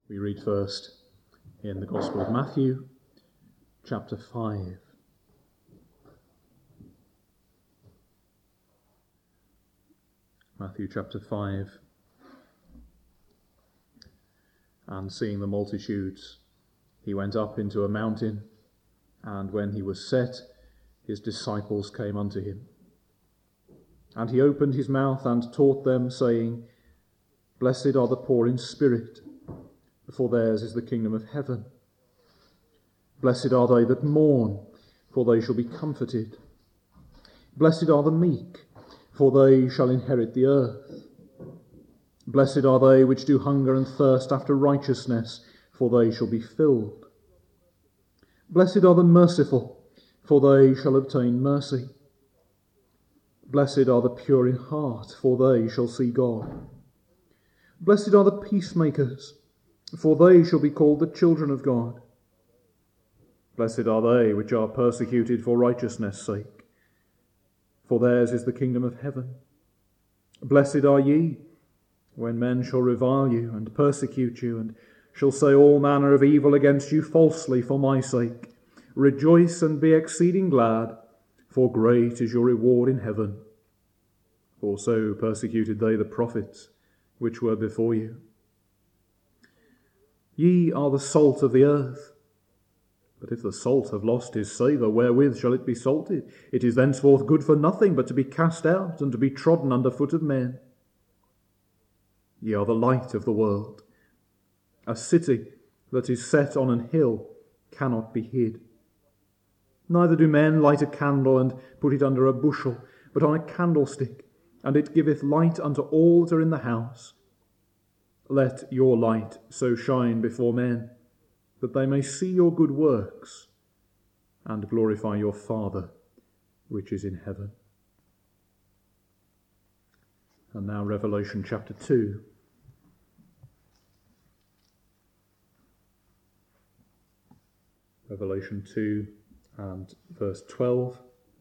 We read first in the Gospel of Matthew, chapter 5. Matthew chapter 5. And seeing the multitudes, he went up into a mountain, and when he was set, his disciples came unto him. And he opened his mouth and taught them, saying, Blessed are the poor in spirit, for theirs is the kingdom of heaven. Blessed are they that mourn, for they shall be comforted. Blessed are the meek, for they shall inherit the earth. Blessed are they which do hunger and thirst after righteousness, for they shall be filled. Blessed are the merciful, for they shall obtain mercy. Blessed are the pure in heart, for they shall see God. Blessed are the peacemakers, for they shall be called the children of God. Blessed are they which are persecuted for righteousness' sake, for theirs is the kingdom of heaven. Blessed are ye, when men shall revile you and persecute you, and shall say all manner of evil against you falsely for my sake. Rejoice and be exceeding glad, for great is your reward in heaven. For so persecuted they the prophets which were before you. Ye are the salt of the earth. But if the salt have lost his savour, wherewith shall it be salted? It is thenceforth good for nothing but to be cast out and to be trodden under foot of men. Ye are the light of the world. A city that is set on an hill cannot be hid. Neither do men light a candle and put it under a bushel, but on a candlestick, and it giveth light unto all that are in the house. Let your light so shine before men, that they may see your good works, and glorify your Father which is in heaven. And now Revelation chapter 2. Revelation 2 and verse 12.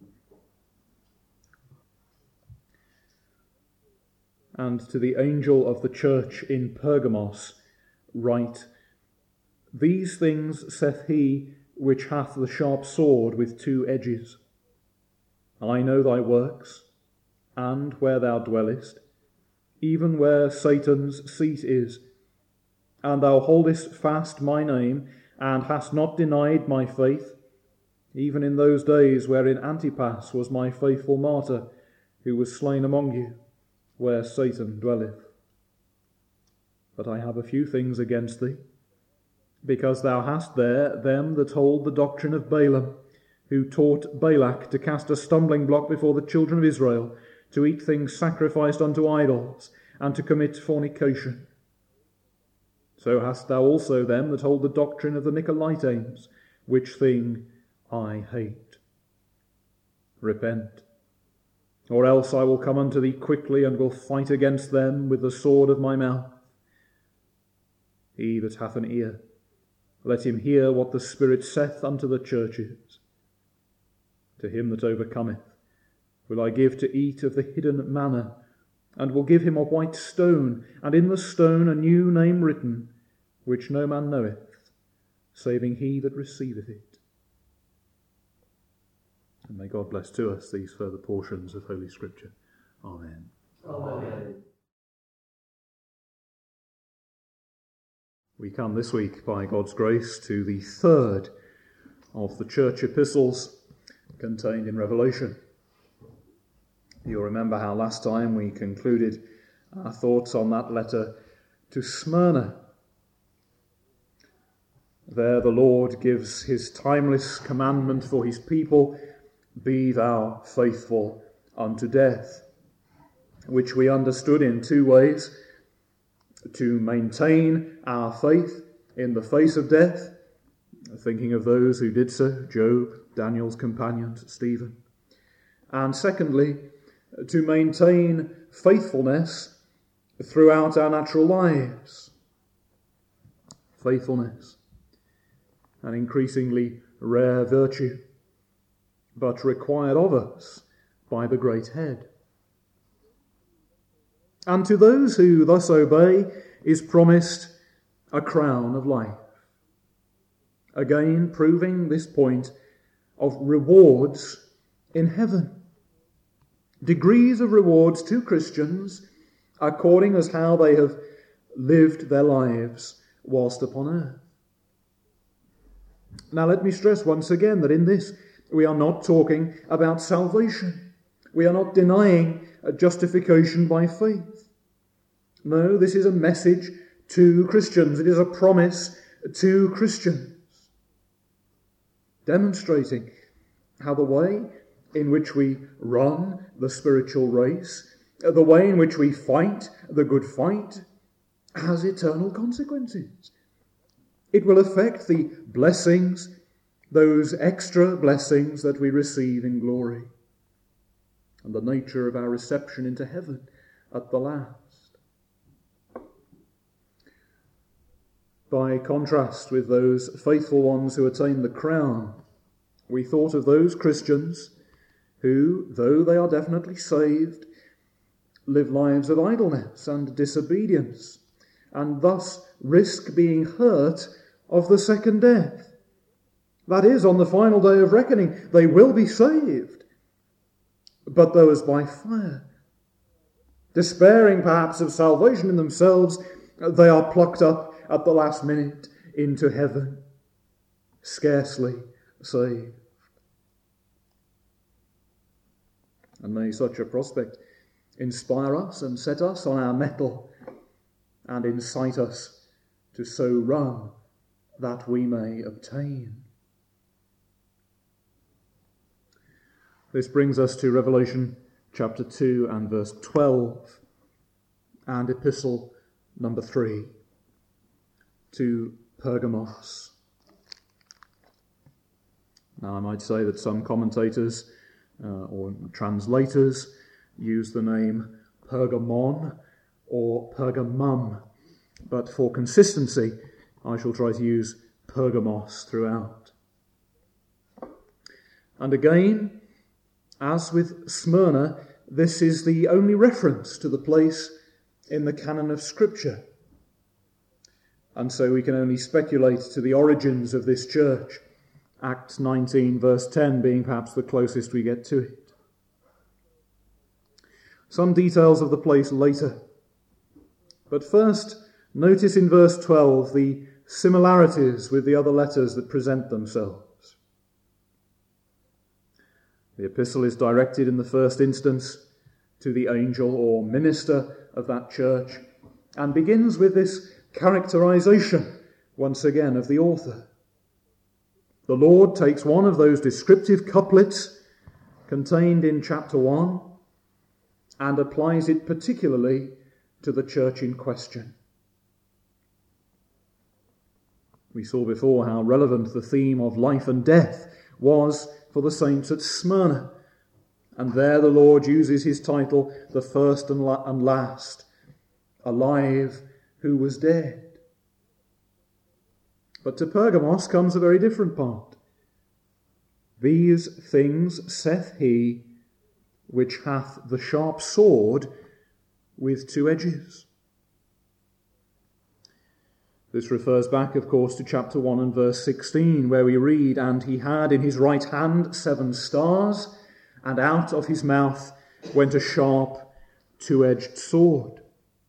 And to the angel of the church in Pergamos write, These things saith he which hath the sharp sword with two edges. I know thy works, and where thou dwellest, even where Satan's seat is, and thou holdest fast my name, and hast not denied my faith, even in those days wherein Antipas was my faithful martyr, who was slain among you, where Satan dwelleth. But I have a few things against thee, because thou hast there them that hold the doctrine of Balaam, who taught Balak to cast a stumbling block before the children of Israel, to eat things sacrificed unto idols, and to commit fornication. So hast thou also them that hold the doctrine of the Nicolaitanes, which thing I hate. Repent, or else I will come unto thee quickly, and will fight against them with the sword of my mouth. He that hath an ear, let him hear what the Spirit saith unto the churches. To him that overcometh will I give to eat of the hidden manna, and will give him a white stone, and in the stone a new name written, which no man knoweth, saving he that receiveth it. And may God bless to us these further portions of Holy Scripture. Amen. Amen. We come this week, by God's grace, to the third of the church epistles contained in Revelation. You'll remember how last time we concluded our thoughts on that letter to Smyrna. There the Lord gives his timeless commandment for his people, Be thou faithful unto death, which we understood in two ways: to maintain our faith in the face of death, thinking of those who did so, Job, Daniel's companions, Stephen, and secondly, to maintain faithfulness throughout our natural lives. Faithfulness, an increasingly rare virtue, but required of us by the great Head. And to those who thus obey is promised a crown of life. Again, proving this point of rewards in heaven. Degrees of rewards to Christians according as how they have lived their lives whilst upon earth. Now let me stress once again that in this we are not talking about salvation. We are not denying a justification by faith. No, this is a message to Christians. It is a promise to Christians, demonstrating how the way in which we run the spiritual race, the way in which we fight the good fight, has eternal consequences. It will affect the blessings, those extra blessings that we receive in glory, and the nature of our reception into heaven at the last. By contrast with those faithful ones who attain the crown, we thought of those Christians who, though they are definitely saved, live lives of idleness and disobedience, and thus risk being hurt of the second death. That is, on the final day of reckoning, they will be saved, but though as by fire. Despairing perhaps of salvation in themselves, they are plucked up at the last minute into heaven, scarcely saved. And may such a prospect inspire us and set us on our mettle and incite us to so run that we may obtain. This brings us to Revelation chapter 2 and verse 12 and epistle number 3 to Pergamos. Now I might say that some commentators or translators use the name Pergamon or Pergamum, but for consistency I shall try to use Pergamos throughout. And again, as with Smyrna, this is the only reference to the place in the canon of Scripture. And so we can only speculate to the origins of this church, Acts 19 verse 10 being perhaps the closest we get to it. Some details of the place later. But first, notice in verse 12 the similarities with the other letters that present themselves. The epistle is directed in the first instance to the angel or minister of that church and begins with this characterization, once again, of the author. The Lord takes one of those descriptive couplets contained in chapter 1 and applies it particularly to the church in question. We saw before how relevant the theme of life and death was for the saints at Smyrna. And there the Lord uses his title, the first and last, alive who was dead. But to Pergamos comes a very different part. These things saith he which hath the sharp sword with two edges. This refers back, of course, to chapter 1 and verse 16, where we read, "And he had in his right hand 7 stars, and out of his mouth went a sharp, two-edged sword."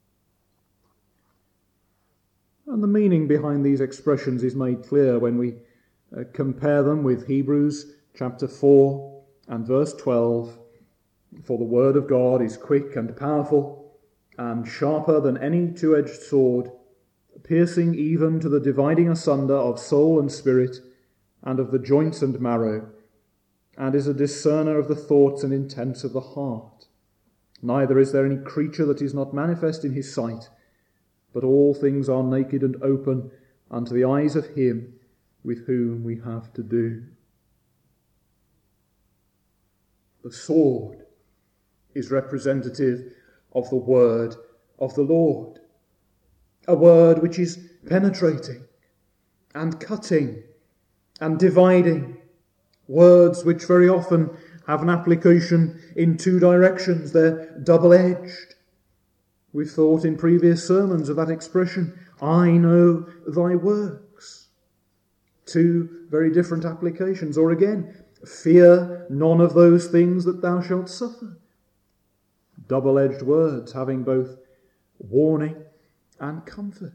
And the meaning behind these expressions is made clear when we compare them with Hebrews chapter 4 and verse 12. "For the word of God is quick and powerful, and sharper than any two-edged sword, piercing even to the dividing asunder of soul and spirit, and of the joints and marrow, and is a discerner of the thoughts and intents of the heart. Neither is there any creature that is not manifest in his sight, but all things are naked and open unto the eyes of him with whom we have to do." The sword is representative of the word of the Lord, a word which is penetrating and cutting and dividing, words which very often have an application in two directions. They're double-edged. We've thought in previous sermons of that expression, I know thy works. Two very different applications. Or again, fear none of those things that thou shalt suffer. Double-edged words having both warning and comfort.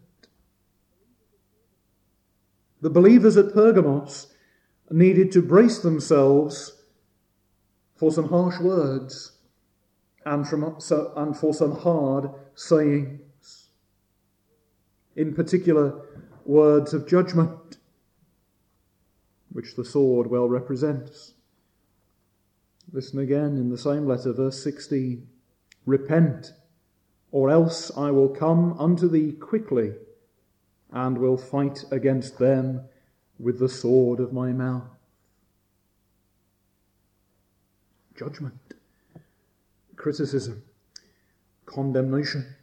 The believers at Pergamos needed to brace themselves for some harsh words and for some hard sayings. In particular, words of judgment, which the sword well represents. Listen again in the same letter, verse 16. Repent, or else I will come unto thee quickly, and will fight against them with the sword of my mouth. Judgment, criticism, condemnation.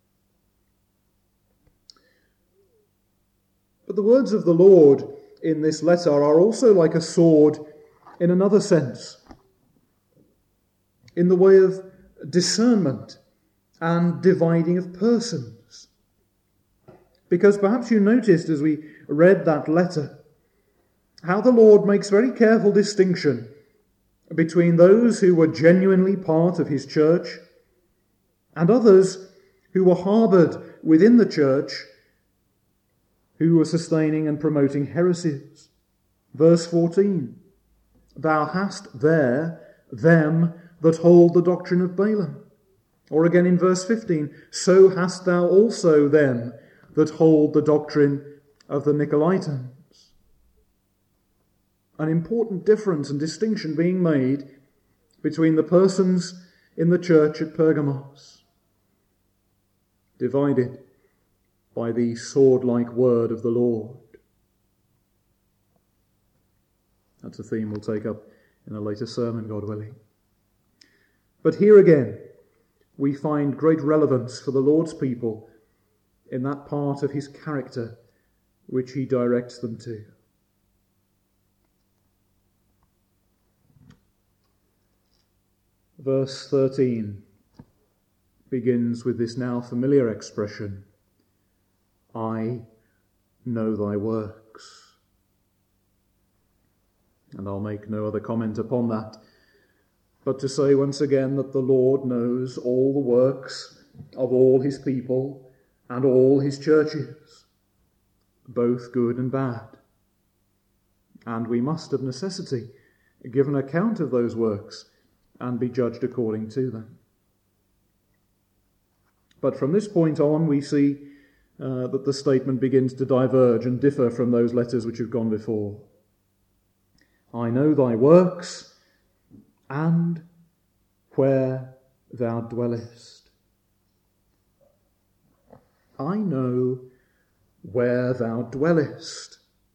But the words of the Lord in this letter are also like a sword in another sense, in the way of discernment and dividing of persons. Because perhaps you noticed as we read that letter how the Lord makes very careful distinction between those who were genuinely part of his church and others who were harboured within the church, who were sustaining and promoting heresies. Verse 14, thou hast there them that hold the doctrine of Balaam. Or again in verse 15, so hast thou also them that hold the doctrine of the Nicolaitans. An important difference and distinction being made between the persons in the church at Pergamos, divided by the sword-like word of the Lord. That's a theme we'll take up in a later sermon, God willing. But here again, we find great relevance for the Lord's people in that part of his character which he directs them to. Verse 13 begins with this now familiar expression, I know thy works. And I'll make no other comment upon that, but to say once again that the Lord knows all the works of all his people and all his churches, both good and bad. And we must of necessity give an account of those works and be judged according to them. But from this point on we see that the statement begins to diverge and differ from those letters which have gone before. I know thy works, and where thou dwellest. I know where thou dwellest.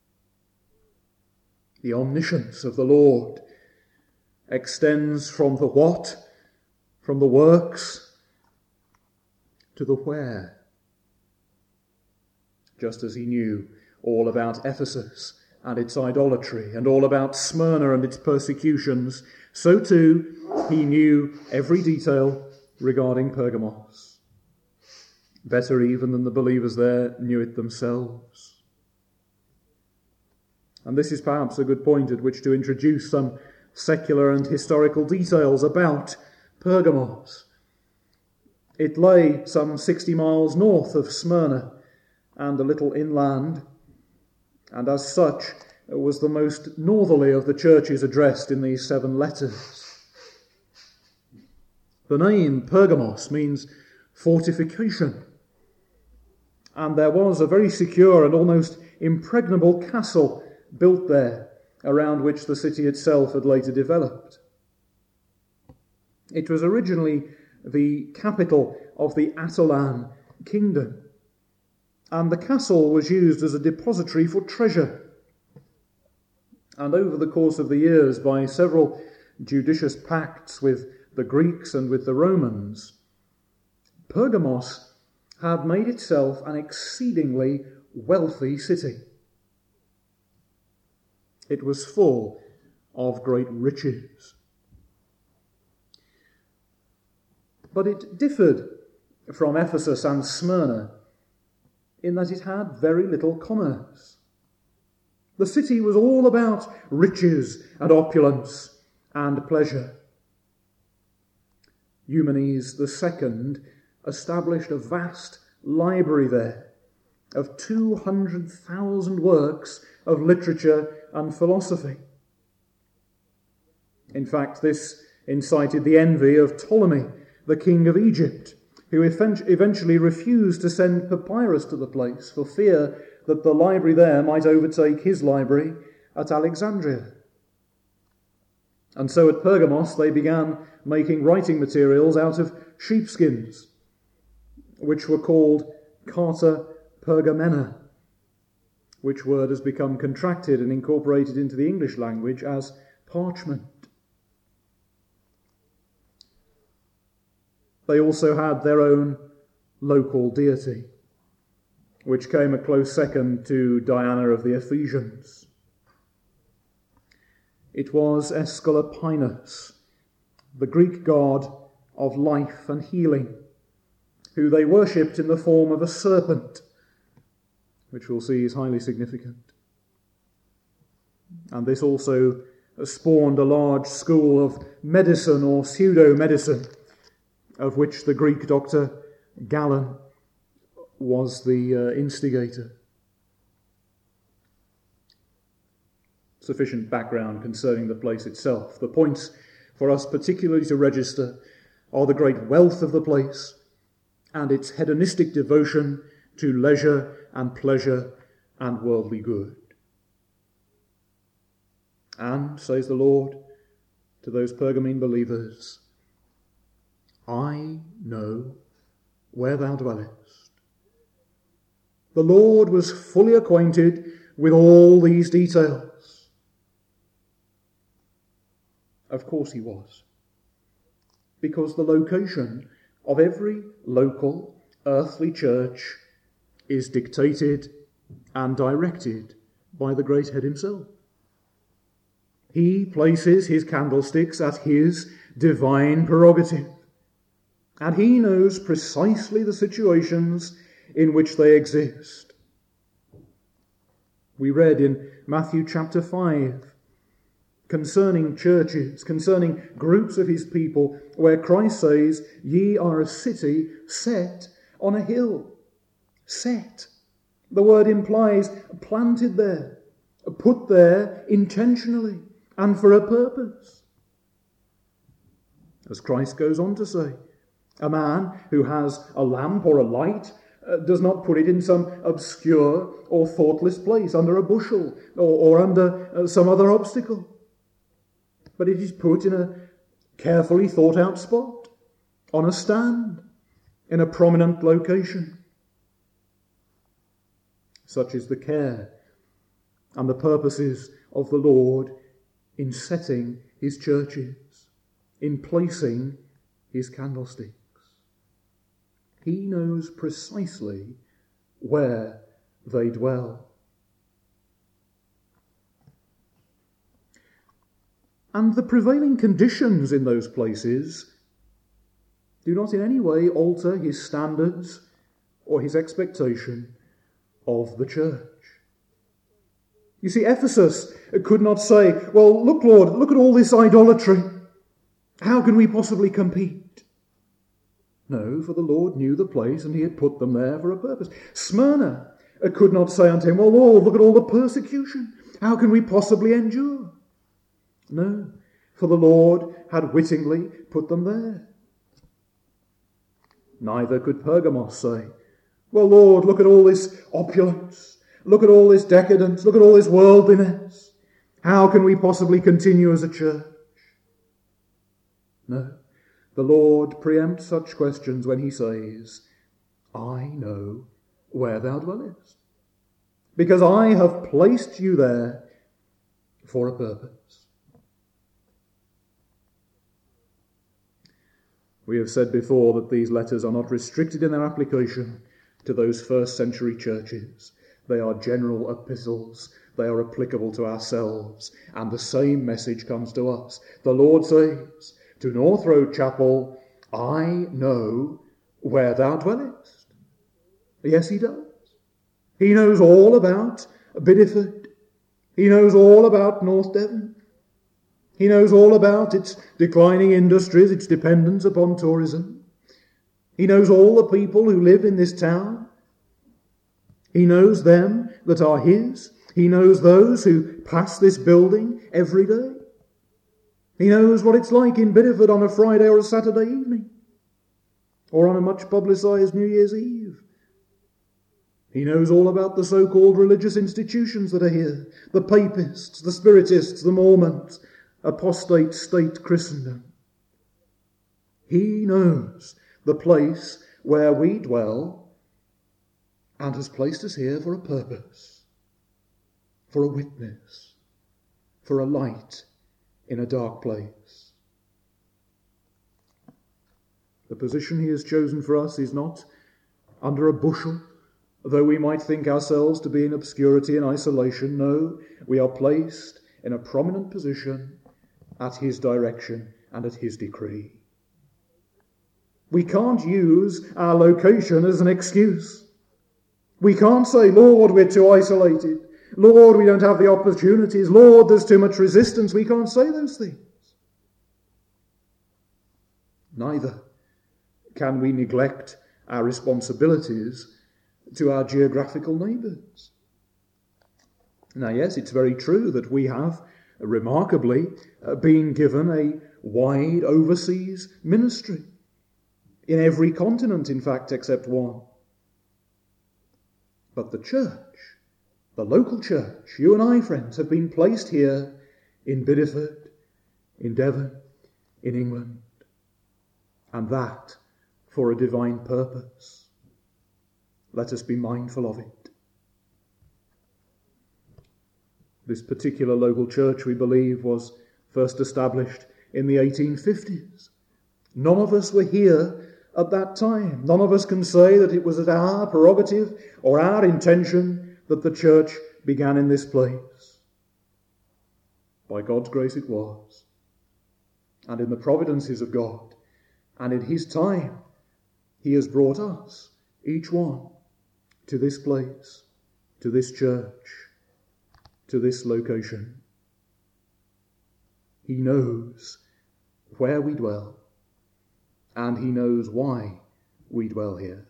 The omniscience of the Lord extends from the what, from the works, to the where. Just as he knew all about Ephesus and its idolatry, and all about Smyrna and its persecutions, so too he knew every detail regarding Pergamos. Better even than the believers there knew it themselves. And this is perhaps a good point at which to introduce some secular and historical details about Pergamos. It lay some 60 miles north of Smyrna and a little inland, and as such was the most northerly of the churches addressed in these 7 letters. The name Pergamos means fortification, and there was a very secure and almost impregnable castle built there, around which the city itself had later developed. It was originally the capital of the Attolan kingdom, and the castle was used as a depository for treasure. And over the course of the years, by several judicious pacts with the Greeks and with the Romans, Pergamos had made itself an exceedingly wealthy city. It was full of great riches. But it differed from Ephesus and Smyrna in that it had very little commerce. The city was all about riches and opulence and pleasure. Eumenes II established a vast library there of 200,000 works of literature and philosophy. In fact, this incited the envy of Ptolemy, the king of Egypt, who eventually refused to send papyrus to the place for fear that the library there might overtake his library at Alexandria. And so at Pergamos they began making writing materials out of sheepskins, which were called carta pergamena, which word has become contracted and incorporated into the English language as parchment. They also had their own local deity, which came a close second to Diana of the Ephesians. It was Aesculapius, the Greek god of life and healing, who they worshipped in the form of a serpent, which we'll see is highly significant. And this also spawned a large school of medicine or pseudo-medicine, of which the Greek doctor Galen was the instigator. Sufficient background concerning the place itself. The points for us particularly to register are the great wealth of the place and its hedonistic devotion to leisure and pleasure and worldly good. And, says the Lord to those Pergamene believers, I know where thou dwellest. The Lord was fully acquainted with all these details. Of course he was, because the location of every local earthly church is dictated and directed by the great head himself. He places his candlesticks at his divine prerogative, and he knows precisely the situations in which they exist. We read in Matthew chapter 5 concerning churches, concerning groups of his people, where Christ says, ye are a city set on a hill. Set. The word implies planted there, put there intentionally and for a purpose. As Christ goes on to say, a man who has a lamp or a light does not put it in some obscure or thoughtless place, under a bushel or under some other obstacle. But it is put in a carefully thought out spot, on a stand, in a prominent location. Such is the care and the purposes of the Lord in setting his churches, in placing his candlesticks. He knows precisely where they dwell. And the prevailing conditions in those places do not in any way alter his standards or his expectation of the church. You see, Ephesus could not say, well, look, Lord, look at all this idolatry. How can we possibly compete? No, for the Lord knew the place and he had put them there for a purpose. Smyrna could not say unto him, well, Lord, look at all the persecution. How can we possibly endure? No, for the Lord had wittingly put them there. Neither could Pergamos say, well, Lord, look at all this opulence. Look at all this decadence. Look at all this worldliness. How can we possibly continue as a church? No, the Lord preempts such questions when he says, I know where thou dwellest, because I have placed you there for a purpose. We have said before that these letters are not restricted in their application to those first century churches. They are general epistles. They are applicable to ourselves. And the same message comes to us. The Lord says to North Road Chapel, I know where thou dwellest. Yes, he does. He knows all about Bideford. He knows all about North Devon. He knows all about its declining industries, its dependence upon tourism. He knows all the people who live in this town. He knows them that are his. He knows those who pass this building every day. He knows what it's like in Bideford on a Friday or a Saturday evening, or on a much publicised New Year's Eve. He knows all about the so-called religious institutions that are here, the Papists, the Spiritists, the Mormons, apostate state Christendom. He knows the place where we dwell and has placed us here for a purpose, for a witness, for a light in a dark place. The position he has chosen for us is not under a bushel, though we might think ourselves to be in obscurity and isolation. No, we are placed in a prominent position at his direction and at his decree. We can't use our location as an excuse. We can't say, Lord, we're too isolated. Lord, we don't have the opportunities. Lord, there's too much resistance. We can't say those things. Neither can we neglect our responsibilities to our geographical neighbours. Now, yes, it's very true that we have, remarkably, been given a wide overseas ministry. In every continent, in fact, except one. But the church, the local church, you and I, friends, have been placed here in Bideford, in Devon, in England, and that for a divine purpose. Let us be mindful of it. This particular local church, we believe, was first established in the 1850s. None of us were here at that time. None of us can say that it was at our prerogative or our intention that the church began in this place. By God's grace it was. And in the providences of God, and in his time, he has brought us, each one, to this place, to this church, to this location. He knows where we dwell, and he knows why we dwell here.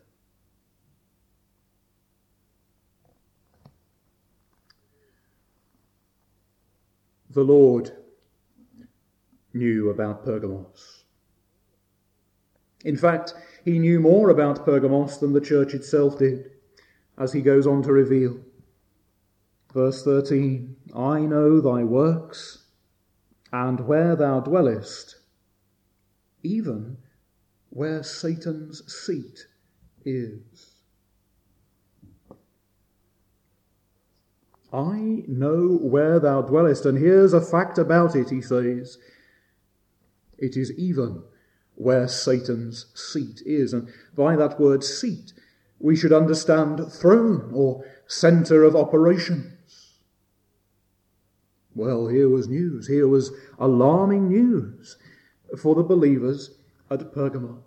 The Lord knew about Pergamos. In fact, he knew more about Pergamos than the church itself did, as he goes on to reveal. Verse 13, I know thy works, and where thou dwellest, even where Satan's seat is. I know where thou dwellest, and here's a fact about it, he says. It is even where Satan's seat is. And by that word seat, we should understand throne or centre of operations. Well, here was news. Here was alarming news for the believers at Pergamos.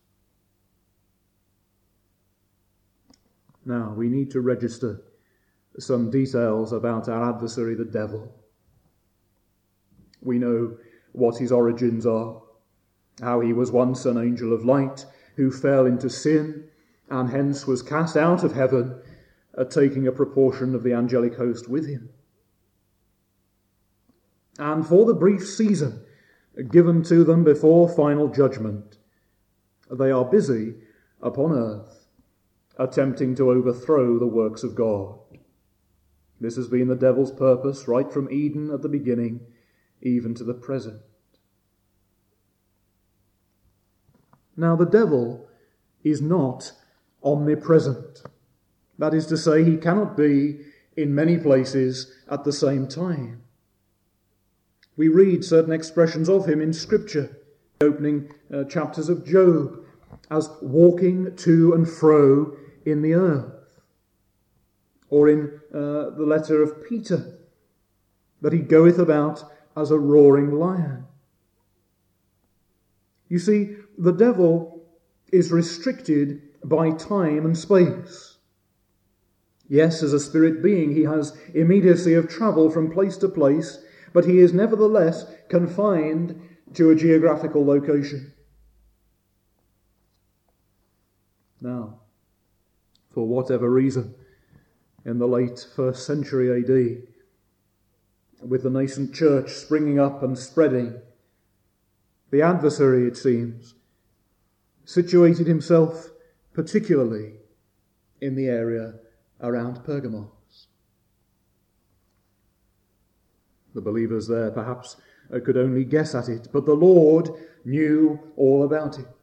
Now, we need to register some details about our adversary, the devil. We know what his origins are, how he was once an angel of light who fell into sin and hence was cast out of heaven, taking a proportion of the angelic host with him. And for the brief season given to them before final judgment, they are busy upon earth, attempting to overthrow the works of God. This has been the devil's purpose right from Eden at the beginning, even to the present. Now, the devil is not omnipresent. That is to say, he cannot be in many places at the same time. We read certain expressions of him in Scripture, opening chapters of Job, as walking to and fro in the earth. Or in the letter of Peter, that he goeth about as a roaring lion. You see, the devil is restricted by time and space. Yes, as a spirit being, he has immediacy of travel from place to place, but he is nevertheless confined to a geographical location. Now, for whatever reason, in the late 1st century AD, with the nascent church springing up and spreading, the adversary, it seems, situated himself particularly in the area around Pergamos. The believers there perhaps could only guess at it, but the Lord knew all about it.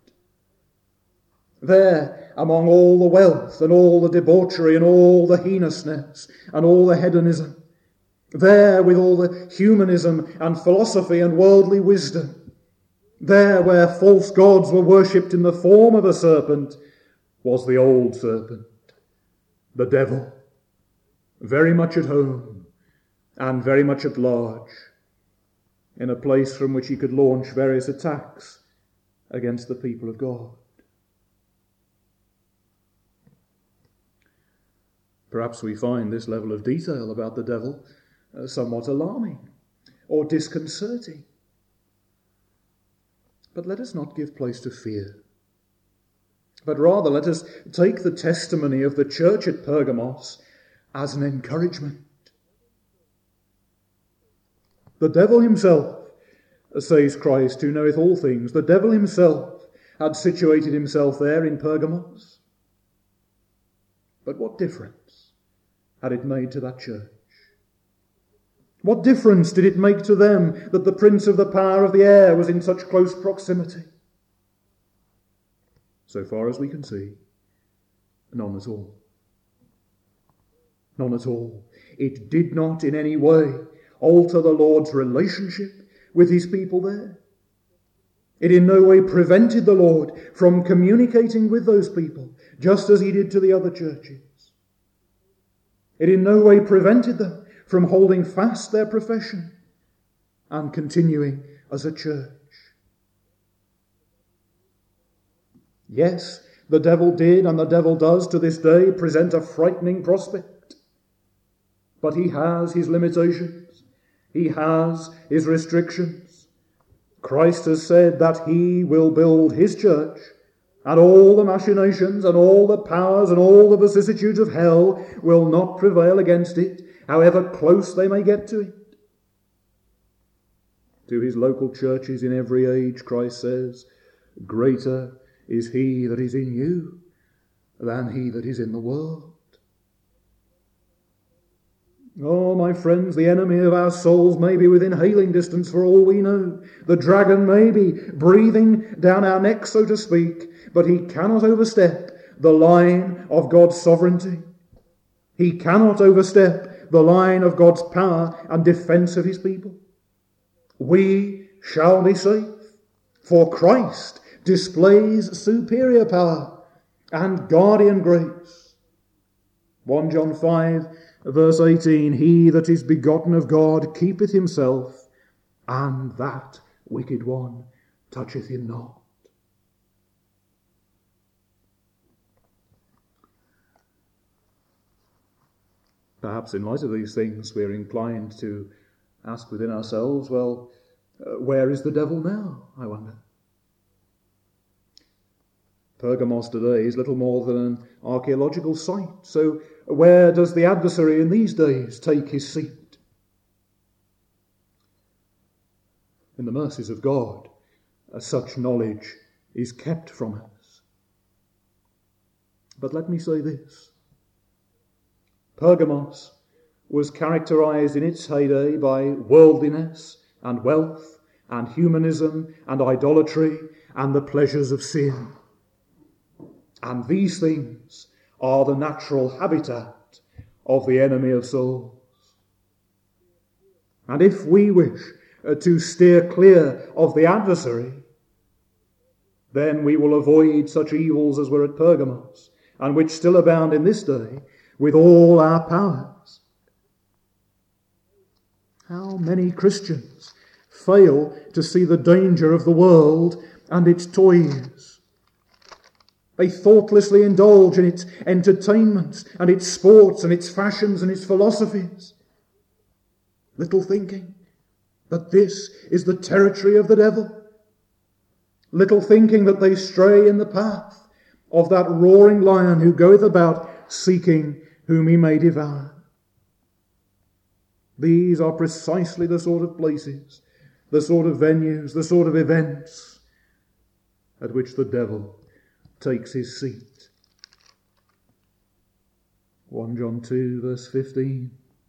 There, among all the wealth and all the debauchery and all the heinousness and all the hedonism, there with all the humanism and philosophy and worldly wisdom, there where false gods were worshipped in the form of a serpent, was the old serpent, the devil, very much at home and very much at large, in a place from which he could launch various attacks against the people of God. Perhaps we find this level of detail about the devil somewhat alarming or disconcerting. But let us not give place to fear, but rather let us take the testimony of the church at Pergamos as an encouragement. The devil himself, says Christ, who knoweth all things, the devil himself had situated himself there in Pergamos. But what difference had it made to that church? What difference did it make to them that the prince of the power of the air was in such close proximity? So far as we can see, none at all. None at all. It did not in any way alter the Lord's relationship with his people there. It in no way prevented the Lord from communicating with those people, just as he did to the other churches. It in no way prevented them from holding fast their profession and continuing as a church. Yes, the devil did and the devil does to this day present a frightening prospect. But he has his limitations. He has his restrictions. Christ has said that he will build his church, and all the machinations and all the powers and all the vicissitudes of hell will not prevail against it, however close they may get to it. To his local churches in every age, Christ says, greater is he that is in you than he that is in the world. Oh, my friends, the enemy of our souls may be within hailing distance for all we know. The dragon may be breathing down our necks, so to speak, but he cannot overstep the line of God's sovereignty. He cannot overstep the line of God's power and defense of his people. We shall be safe, for Christ displays superior power and guardian grace. 1 John 5 verse 18, he that is begotten of God keepeth himself, and that wicked one toucheth him not. Perhaps in light of these things we're inclined to ask within ourselves, well, where is the devil now, I wonder? Pergamos today is little more than an archaeological site, so where does the adversary in these days take his seat? In the mercies of God, such knowledge is kept from us. But let me say this. Pergamos was characterized in its heyday by worldliness and wealth and humanism and idolatry and the pleasures of sin. And these things are the natural habitat of the enemy of souls. And if we wish to steer clear of the adversary, then we will avoid such evils as were at Pergamos, and which still abound in this day, with all our powers. How many Christians fail to see the danger of the world and its toys? They thoughtlessly indulge in its entertainments and its sports and its fashions and its philosophies, little thinking that this is the territory of the devil, little thinking that they stray in the path of that roaring lion who goeth about seeking whom he may devour. These are precisely the sort of places, the sort of venues, the sort of events at which the devil takes his seat. 1 John 2 verse 15.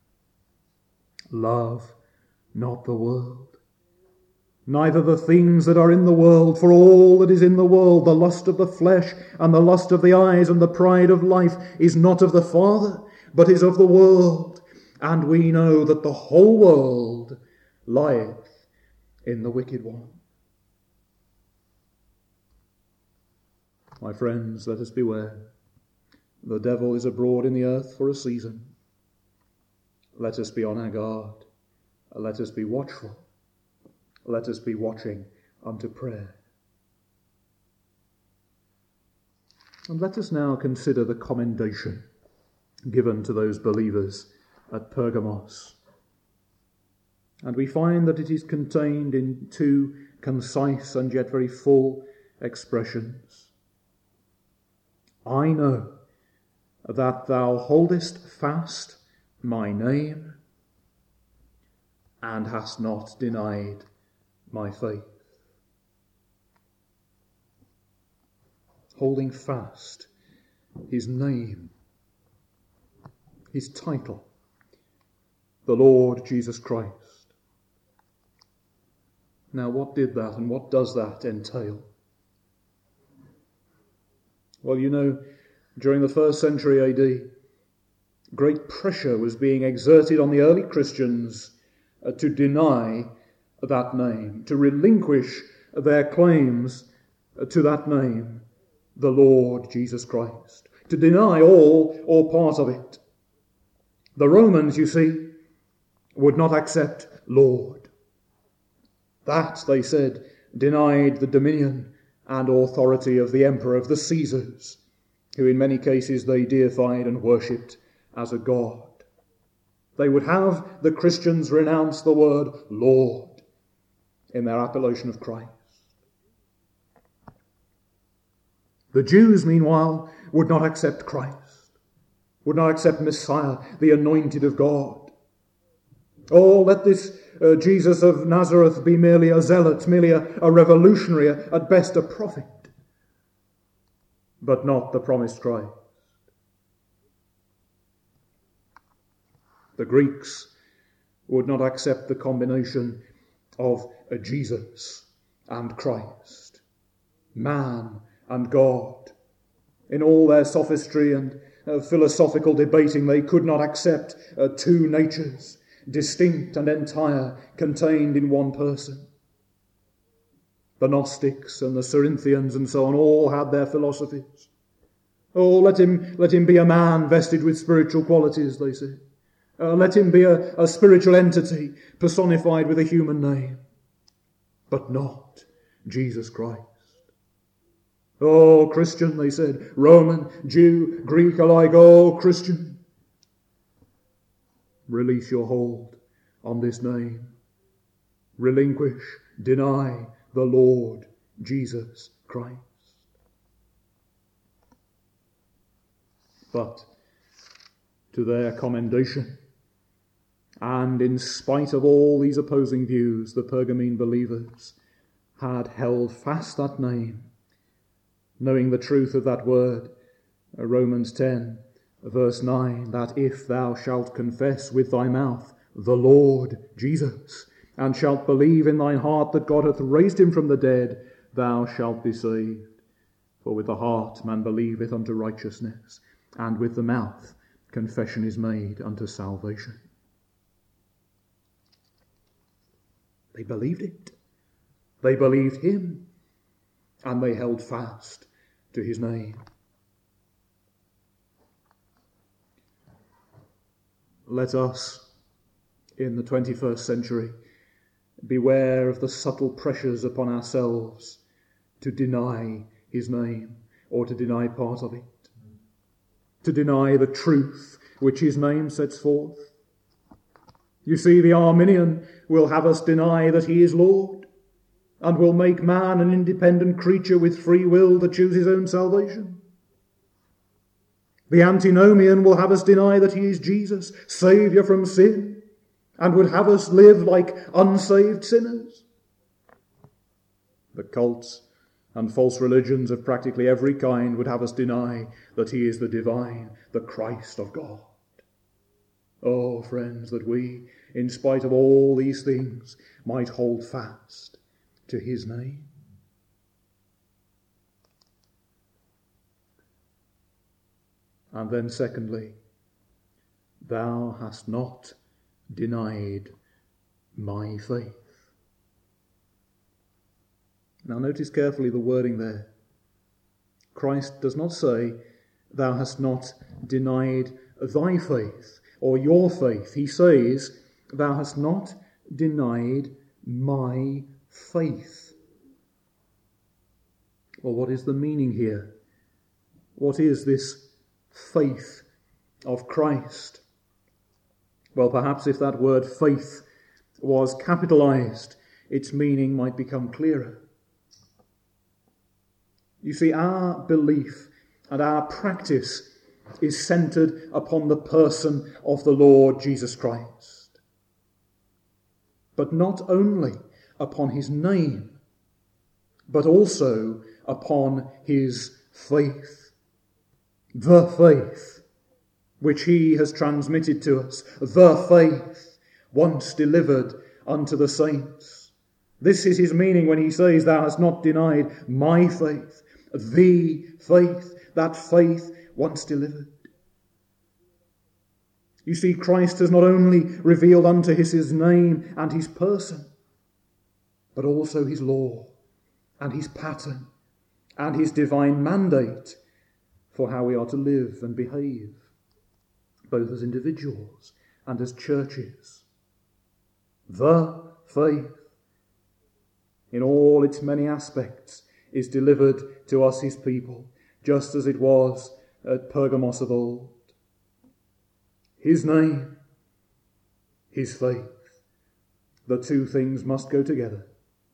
Love not the world, neither the things that are in the world, for all that is in the world, the lust of the flesh and the lust of the eyes and the pride of life, is not of the Father, but is of the world. And we know that the whole world lieth in the wicked one. My friends, let us beware. The devil is abroad in the earth for a season. Let us be on our guard. Let us be watchful. Let us be watching unto prayer. And let us now consider the commendation given to those believers at Pergamos. And we find that it is contained in two concise and yet very full expressions. I know that thou holdest fast my name and hast not denied my faith. Holding fast his name, his title, the Lord Jesus Christ. Now, what did that and what does that entail? Well, you know, during the 1st century AD, great pressure was being exerted on the early Christians to deny that name, to relinquish their claims to that name, the Lord Jesus Christ, to deny all or part of it. The Romans, you see, would not accept Lord. That, they said, denied the dominion and authority of the emperor, of the Caesars, who in many cases they deified and worshipped as a god. They would have the Christians renounce the word Lord in their appellation of Christ. The Jews, meanwhile, would not accept Christ, would not accept Messiah, the anointed of God. Oh, let this Jesus of Nazareth be merely a zealot, merely a revolutionary, at best a prophet, but not the promised Christ. The Greeks would not accept the combination of a Jesus and Christ, man and God. In all their sophistry and philosophical debating, they could not accept two natures, distinct and entire, contained in one person. The Gnostics and the Cerinthians and so on all had their philosophies. Oh, let him be a man vested with spiritual qualities, they said. Let him be a spiritual entity personified with a human name, but not Jesus Christ. Oh, Christian, they said, Roman, Jew, Greek alike, oh, Christian, release your hold on this name. Relinquish, deny the Lord Jesus Christ. But to their commendation, and in spite of all these opposing views, the Pergamene believers had held fast that name, knowing the truth of that word, Romans 10, verse 9, that if thou shalt confess with thy mouth the Lord Jesus, and shalt believe in thine heart that God hath raised him from the dead, thou shalt be saved. For with the heart man believeth unto righteousness, and with the mouth confession is made unto salvation. They believed it. They believed him, and they held fast to his name. Let us, in the 21st century, beware of the subtle pressures upon ourselves to deny his name, or to deny part of it, to deny the truth which his name sets forth. You see, the Arminian will have us deny that he is Lord, and will make man an independent creature with free will to choose his own salvation. The Antinomian will have us deny that he is Jesus, Saviour from sin, and would have us live like unsaved sinners. The cults and false religions of practically every kind would have us deny that he is the divine, the Christ of God. Oh, friends, that we, in spite of all these things, might hold fast to his name. And then secondly, thou hast not denied my faith. Now notice carefully the wording there. Christ does not say, thou hast not denied thy faith or your faith. He says, thou hast not denied my faith. Well, what is the meaning here? What is this faith of Christ? Well, perhaps if that word faith was capitalized, its meaning might become clearer. You see, our belief and our practice is centered upon the person of the Lord Jesus Christ. But not only upon his name, but also upon his faith. The faith which he has transmitted to us, the faith once delivered unto the saints. This is his meaning when he says, thou hast not denied my faith, the faith, that faith once delivered. You see, Christ has not only revealed unto us his name and his person, but also his law and his pattern and his divine mandate for how we are to live and behave, both as individuals and as churches. The faith, in all its many aspects, is delivered to us, his people, just as it was at Pergamos of old. His name, his faith, the two things must go together.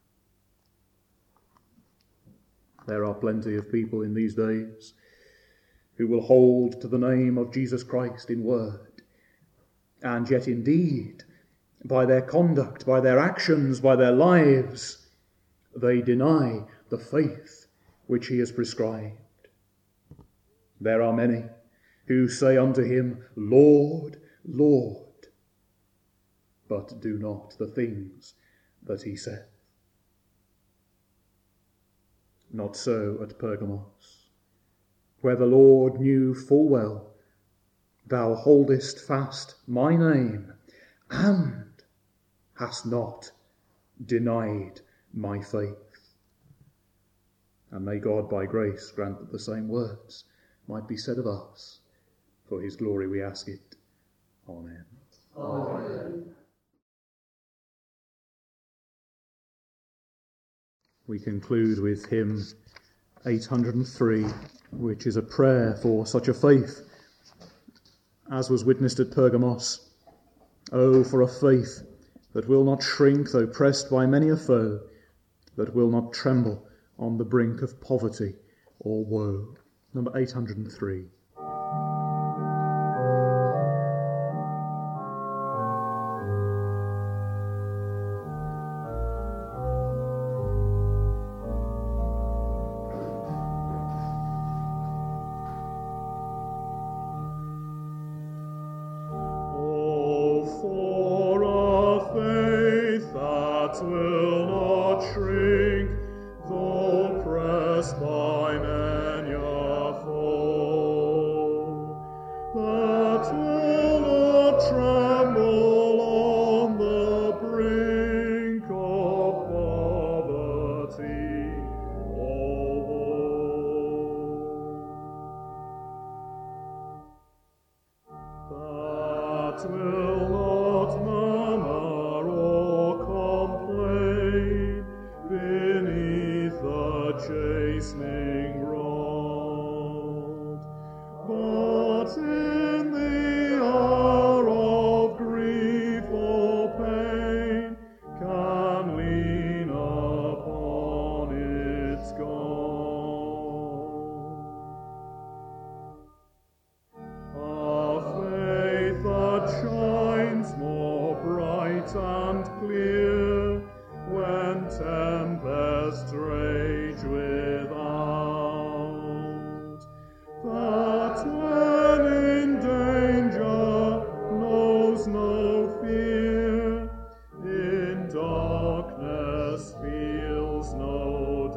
There are plenty of people in these days who will hold to the name of Jesus Christ in word, and yet indeed, by their conduct, by their actions, by their lives, they deny the faith which he has prescribed. There are many who say unto him, Lord, Lord, but do not the things that he saith. Not so at Pergamos, where the Lord knew full well, thou holdest fast my name, and hast not denied my faith. And may God, by grace, grant that the same words might be said of us. For his glory we ask it. Amen. Amen. We conclude with hymn 803, which is a prayer for such a faith as was witnessed at Pergamos. Oh, for a faith that will not shrink, though pressed by many a foe, that will not tremble on the brink of poverty or woe. Number 803. Will not murmur or complain. fear, in darkness feels no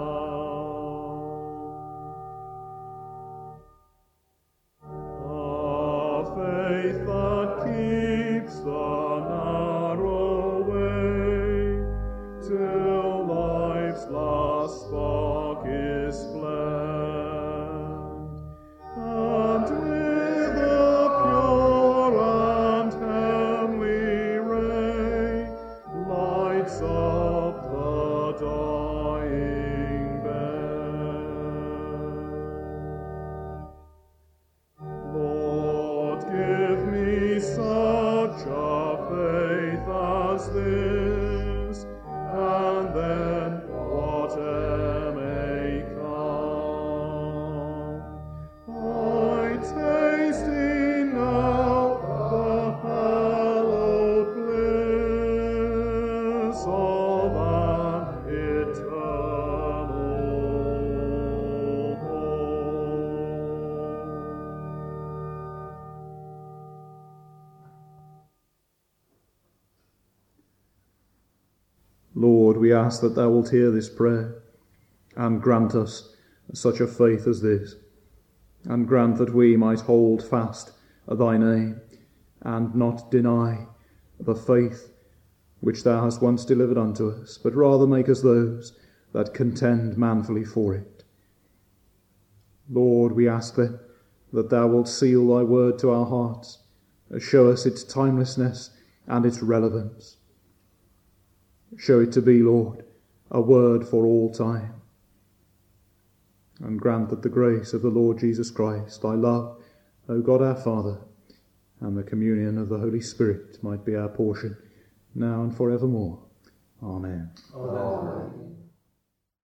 doubt. A faith that keeps the narrow way till life's last spark is fled, and with a pure and heavenly ray lights up the dying bed. Lord, give me such a faith as this, and then whatever may come, I taste in now the hallowed bliss of an eternal home. Lord, we ask that thou wilt hear this prayer and grant us such a faith as this, and grant that we might hold fast thy name and not deny the faith which thou hast once delivered unto us, but rather make us those that contend manfully for it. Lord, we ask then that thou wilt seal thy word to our hearts, show us its timelessness and its relevance. Show it to be, Lord, a word for all time. And grant that the grace of the Lord Jesus Christ, thy love, O God our Father, and the communion of the Holy Spirit might be our portion, now and forevermore. Amen. Amen.